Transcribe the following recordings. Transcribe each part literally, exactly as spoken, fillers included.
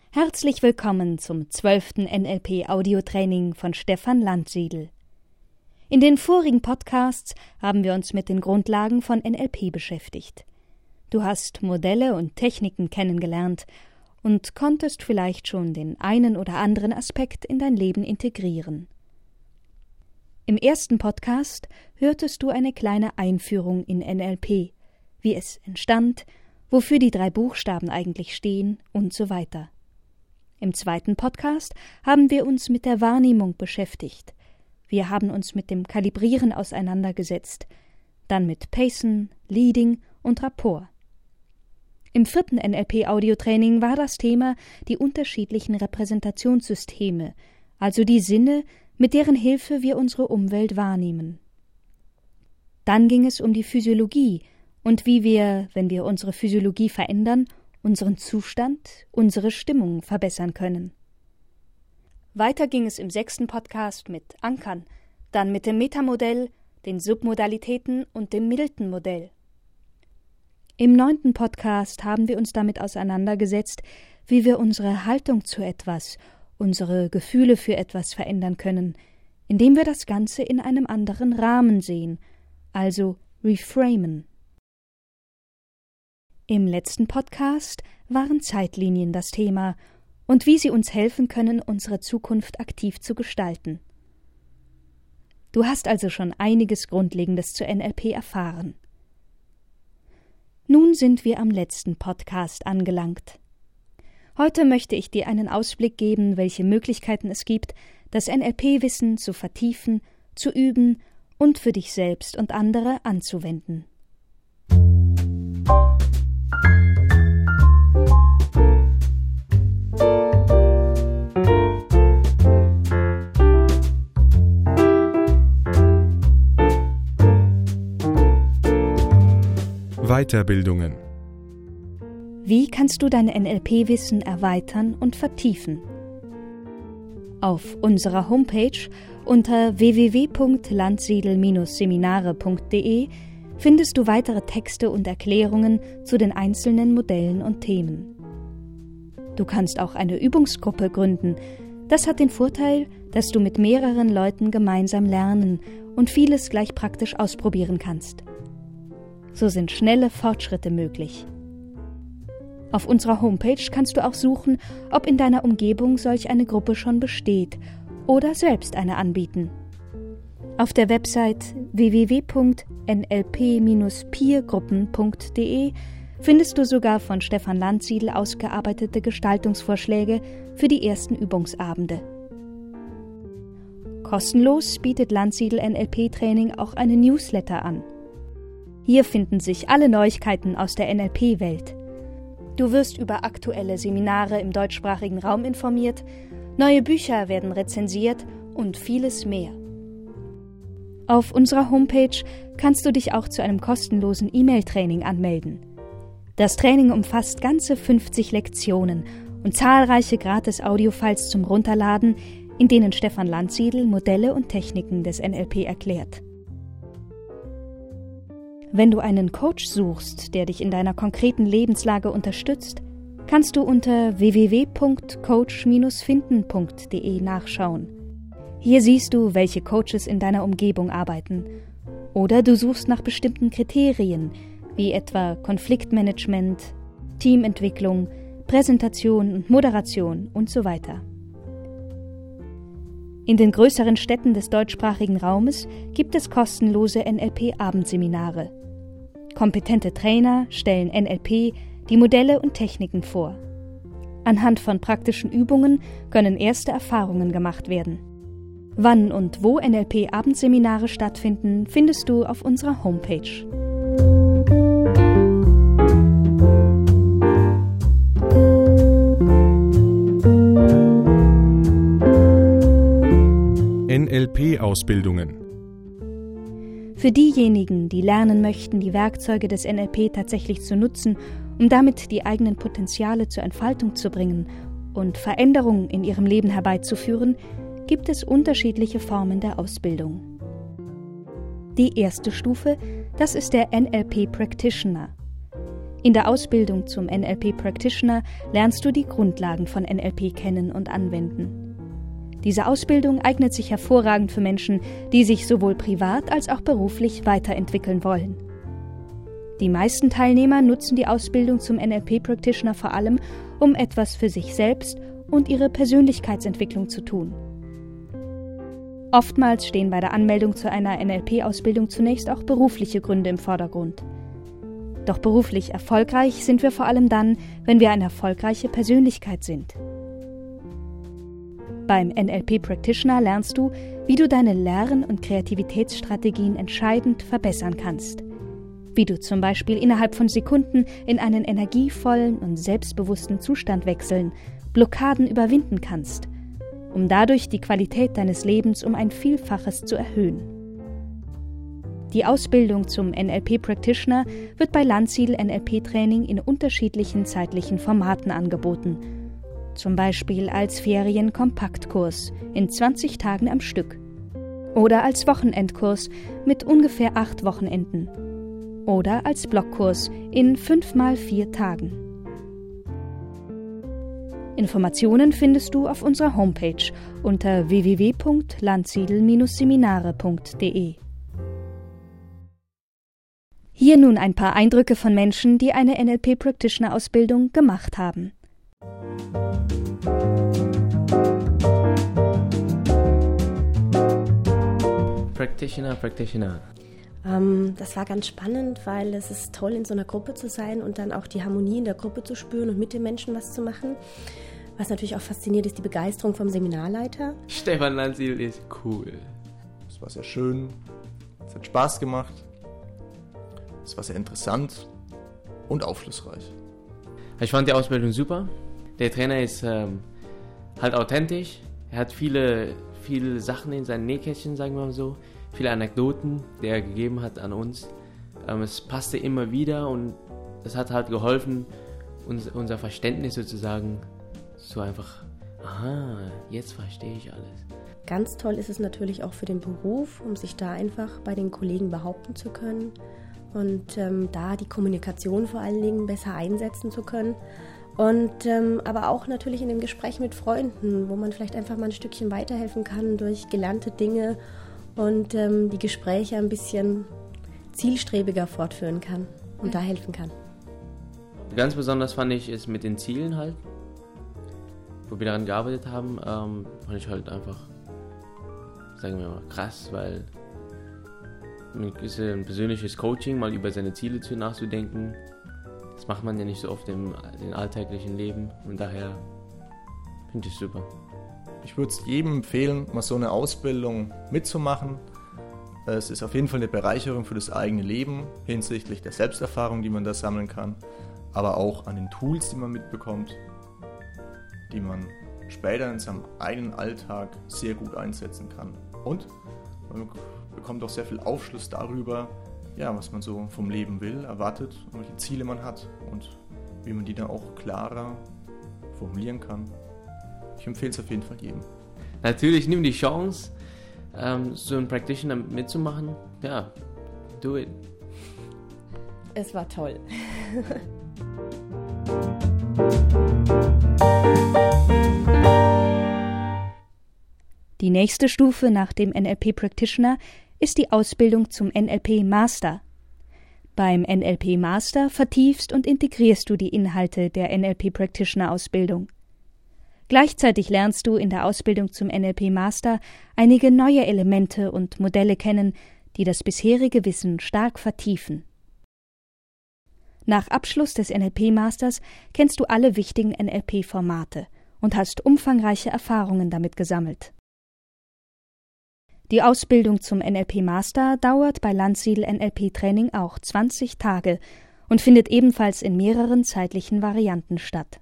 Herzlich willkommen zum zwölften N L P-Audiotraining von Stefan Landsiedel. In den vorigen Podcasts haben wir uns mit den Grundlagen von N L P beschäftigt. Du hast Modelle und Techniken kennengelernt und konntest vielleicht schon den einen oder anderen Aspekt in dein Leben integrieren. Im ersten Podcast hörtest du eine kleine Einführung in N L P, wie es entstand, wofür die drei Buchstaben eigentlich stehen und so weiter. Im zweiten Podcast haben wir uns mit der Wahrnehmung beschäftigt. Wir haben uns mit dem Kalibrieren auseinandergesetzt, dann mit Pacen, Leading und Rapport. Im vierten N L P-Audiotraining war das Thema die unterschiedlichen Repräsentationssysteme, also die Sinne, mit deren Hilfe wir unsere Umwelt wahrnehmen. Dann ging es um die Physiologie und wie wir, wenn wir unsere Physiologie verändern, unseren Zustand, unsere Stimmung verbessern können. Weiter ging es im sechsten Podcast mit Ankern, dann mit dem Metamodell, den Submodalitäten und dem Milton-Modell. Im neunten Podcast haben wir uns damit auseinandergesetzt, wie wir unsere Haltung zu etwas, unsere Gefühle für etwas verändern können, indem wir das Ganze in einem anderen Rahmen sehen, also reframen. Im letzten Podcast waren Zeitlinien das Thema und wie sie uns helfen können, unsere Zukunft aktiv zu gestalten. Du hast also schon einiges Grundlegendes zu N L P erfahren. Nun sind wir am letzten Podcast angelangt. Heute möchte ich dir einen Ausblick geben, welche Möglichkeiten es gibt, das N L P-Wissen zu vertiefen, zu üben und für dich selbst und andere anzuwenden. Weiterbildungen. Wie kannst du dein N L P-Wissen erweitern und vertiefen? Auf unserer Homepage unter w w w punkt landsiedel Bindestrich seminare punkt d e findest du weitere Texte und Erklärungen zu den einzelnen Modellen und Themen. Du kannst auch eine Übungsgruppe gründen. Das hat den Vorteil, dass du mit mehreren Leuten gemeinsam lernen und vieles gleich praktisch ausprobieren kannst. So sind schnelle Fortschritte möglich. Auf unserer Homepage kannst du auch suchen, ob in deiner Umgebung solch eine Gruppe schon besteht oder selbst eine anbieten. Auf der Website w w w punkt n l p Bindestrich peergruppen punkt d e findest du sogar von Stefan Landsiedel ausgearbeitete Gestaltungsvorschläge für die ersten Übungsabende. Kostenlos bietet Landsiedel N L P-Training auch eine Newsletter an. Hier finden sich alle Neuigkeiten aus der N L P-Welt. Du wirst über aktuelle Seminare im deutschsprachigen Raum informiert, neue Bücher werden rezensiert und vieles mehr. Auf unserer Homepage kannst du dich auch zu einem kostenlosen E-Mail-Training anmelden. Das Training umfasst ganze fünfzig Lektionen und zahlreiche Gratis-Audiofiles zum Runterladen, in denen Stefan Landsiedel Modelle und Techniken des N L P erklärt. Wenn du einen Coach suchst, der dich in deiner konkreten Lebenslage unterstützt, kannst du unter w w w punkt coach Bindestrich finden punkt d e nachschauen. Hier siehst du, welche Coaches in deiner Umgebung arbeiten. Oder du suchst nach bestimmten Kriterien, wie etwa Konfliktmanagement, Teamentwicklung, Präsentation und Moderation und so weiter. In den größeren Städten des deutschsprachigen Raumes gibt es kostenlose N L P-Abendseminare. Kompetente Trainer stellen N L P, die Modelle und Techniken vor. Anhand von praktischen Übungen können erste Erfahrungen gemacht werden. Wann und wo N L P-Abendseminare stattfinden, findest du auf unserer Homepage. N L P-Ausbildungen. Für diejenigen, die lernen möchten, die Werkzeuge des N L P tatsächlich zu nutzen, um damit die eigenen Potenziale zur Entfaltung zu bringen und Veränderungen in ihrem Leben herbeizuführen, gibt es unterschiedliche Formen der Ausbildung. Die erste Stufe, das ist der N L P Practitioner. In der Ausbildung zum N L P Practitioner lernst du die Grundlagen von N L P kennen und anwenden. Diese Ausbildung eignet sich hervorragend für Menschen, die sich sowohl privat als auch beruflich weiterentwickeln wollen. Die meisten Teilnehmer nutzen die Ausbildung zum N L P Practitioner vor allem, um etwas für sich selbst und ihre Persönlichkeitsentwicklung zu tun. Oftmals stehen bei der Anmeldung zu einer N L P-Ausbildung zunächst auch berufliche Gründe im Vordergrund. Doch beruflich erfolgreich sind wir vor allem dann, wenn wir eine erfolgreiche Persönlichkeit sind. Beim N L P Practitioner lernst du, wie du deine Lern- und Kreativitätsstrategien entscheidend verbessern kannst. Wie du zum Beispiel innerhalb von Sekunden in einen energievollen und selbstbewussten Zustand wechseln, Blockaden überwinden kannst, um dadurch die Qualität deines Lebens um ein Vielfaches zu erhöhen. Die Ausbildung zum N L P Practitioner wird bei Landsiedel N L P Training in unterschiedlichen zeitlichen Formaten angeboten, zum Beispiel als Ferien-Kompaktkurs in zwanzig Tagen am Stück oder als Wochenendkurs mit ungefähr acht Wochenenden oder als Blockkurs in fünf mal vier Tagen. Informationen findest du auf unserer Homepage unter w w w punkt landsiedel seminare punkt d e. Hier nun ein paar Eindrücke von Menschen, die eine N L P Practitioner-Ausbildung gemacht haben. Practitioner, Practitioner. Ähm, das war ganz spannend, weil es ist toll, in so einer Gruppe zu sein und dann auch die Harmonie in der Gruppe zu spüren und mit den Menschen was zu machen. Was natürlich auch fasziniert, ist die Begeisterung vom Seminarleiter. Stefan Landsiedel ist cool. Es war sehr schön, es hat Spaß gemacht, es war sehr interessant und aufschlussreich. Ich fand die Ausbildung super. Der Trainer ist ähm, halt authentisch. Er hat viele, viele Sachen in seinem Nähkästchen, sagen wir mal so. Viele Anekdoten, die er gegeben hat an uns. Ähm, es passte immer wieder und das hat halt geholfen, uns, unser Verständnis sozusagen so einfach, aha, jetzt verstehe ich alles. Ganz toll ist es natürlich auch für den Beruf, um sich da einfach bei den Kollegen behaupten zu können und ähm, da die Kommunikation vor allen Dingen besser einsetzen zu können. Und ähm, aber auch natürlich in dem Gespräch mit Freunden, wo man vielleicht einfach mal ein Stückchen weiterhelfen kann durch gelernte Dinge und ähm, die Gespräche ein bisschen zielstrebiger fortführen kann und da helfen kann. Ganz besonders fand ich es mit den Zielen halt, wo wir daran gearbeitet haben, ähm, fand ich halt einfach, sagen wir mal, krass, weil ein persönliches Coaching, mal über seine Ziele zu nachzudenken, das macht man ja nicht so oft im, im alltäglichen Leben und daher finde ich es super. Ich würde es jedem empfehlen, mal so eine Ausbildung mitzumachen. Es ist auf jeden Fall eine Bereicherung für das eigene Leben hinsichtlich der Selbsterfahrung, die man da sammeln kann, aber auch an den Tools, die man mitbekommt, die man später in seinem eigenen Alltag sehr gut einsetzen kann. Und man bekommt auch sehr viel Aufschluss darüber, ja, was man so vom Leben will, erwartet und welche Ziele man hat und wie man die dann auch klarer formulieren kann. Ich empfehle es auf jeden Fall jedem. Natürlich, nimm die Chance, ähm, so einen Practitioner mitzumachen. Ja, do it. Es war toll. Die nächste Stufe nach dem N L P Practitioner ist die Ausbildung zum N L P Master. Beim N L P Master vertiefst und integrierst du die Inhalte der N L P Practitioner Ausbildung. Gleichzeitig lernst du in der Ausbildung zum N L P Master einige neue Elemente und Modelle kennen, die das bisherige Wissen stark vertiefen. Nach Abschluss des N L P Masters kennst du alle wichtigen N L P-Formate und hast umfangreiche Erfahrungen damit gesammelt. Die Ausbildung zum N L P Master dauert bei Landsiedel N L P Training auch zwanzig Tage und findet ebenfalls in mehreren zeitlichen Varianten statt.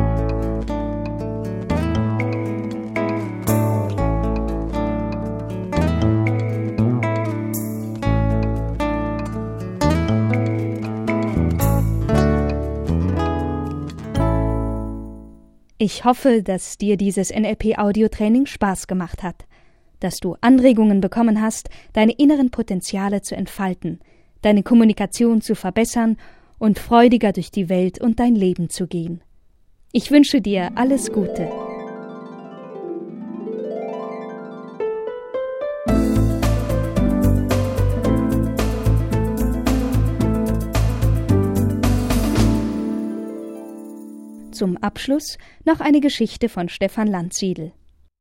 Ich hoffe, dass dir dieses N L P-Audio-Training Spaß gemacht hat, dass du Anregungen bekommen hast, deine inneren Potenziale zu entfalten, deine Kommunikation zu verbessern und freudiger durch die Welt und dein Leben zu gehen. Ich wünsche dir alles Gute. Zum Abschluss noch eine Geschichte von Stefan Landsiedel.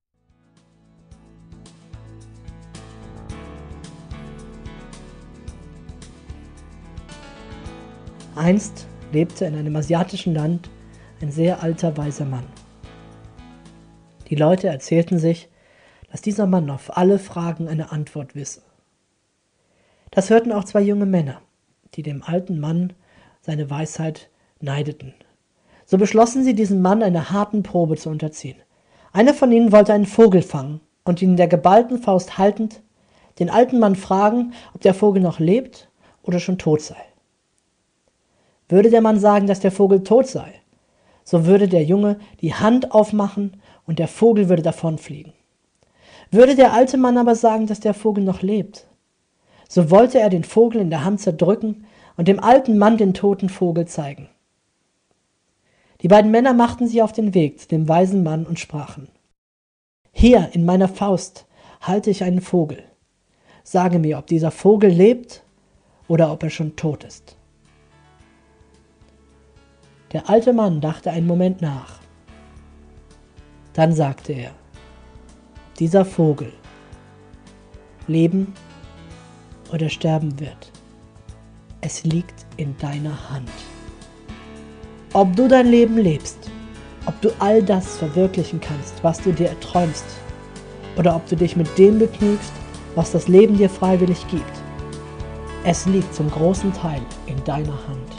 Einst lebte in einem asiatischen Land ein sehr alter, weiser Mann. Die Leute erzählten sich, dass dieser Mann auf alle Fragen eine Antwort wisse. Das hörten auch zwei junge Männer, die dem alten Mann seine Weisheit neideten. So beschlossen sie, diesen Mann einer harten Probe zu unterziehen. Einer von ihnen wollte einen Vogel fangen und ihn in der geballten Faust haltend den alten Mann fragen, ob der Vogel noch lebt oder schon tot sei. Würde der Mann sagen, dass der Vogel tot sei, so würde der Junge die Hand aufmachen und der Vogel würde davonfliegen. Würde der alte Mann aber sagen, dass der Vogel noch lebt, so wollte er den Vogel in der Hand zerdrücken und dem alten Mann den toten Vogel zeigen. Die beiden Männer machten sich auf den Weg zu dem weisen Mann und sprachen: Hier in meiner Faust halte ich einen Vogel. Sage mir, ob dieser Vogel lebt oder ob er schon tot ist. Der alte Mann dachte einen Moment nach. Dann sagte er: Dieser Vogel leben oder sterben wird, es liegt in deiner Hand. Ob du dein Leben lebst, ob du all das verwirklichen kannst, was du dir erträumst, oder ob du dich mit dem begnügst, was das Leben dir freiwillig gibt, es liegt zum großen Teil in deiner Hand.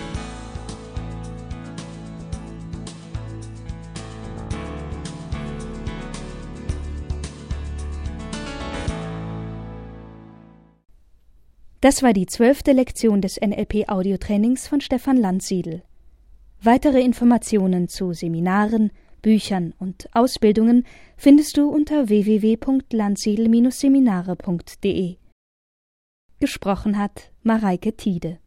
Das war die zwölfte Lektion des N L P-Audiotrainings von Stefan Landsiedel. Weitere Informationen zu Seminaren, Büchern und Ausbildungen findest du unter w w w punkt landsiedel Bindestrich seminare punkt de. Gesprochen hat Mareike Tiede.